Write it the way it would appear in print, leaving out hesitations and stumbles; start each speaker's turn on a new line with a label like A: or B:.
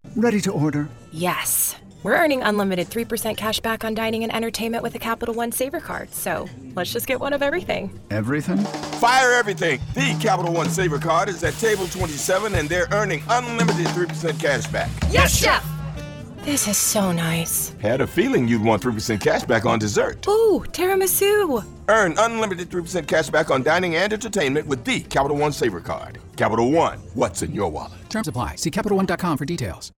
A: Ready to order.
B: Yes. We're earning unlimited 3% cash back on dining and entertainment with a Capital One Saver card. So let's just get one of everything.
A: Everything?
C: Fire everything. The Capital One Saver card is at table 27, and they're earning unlimited 3% cash back.
B: Yes, Chef! This is so nice.
C: Had a feeling you'd want 3% cash back on dessert.
B: Ooh, tiramisu.
C: Earn unlimited 3% cash back on dining and entertainment with the Capital One Saver card. Capital One, what's in your wallet?
D: Terms apply. See CapitalOne.com for details.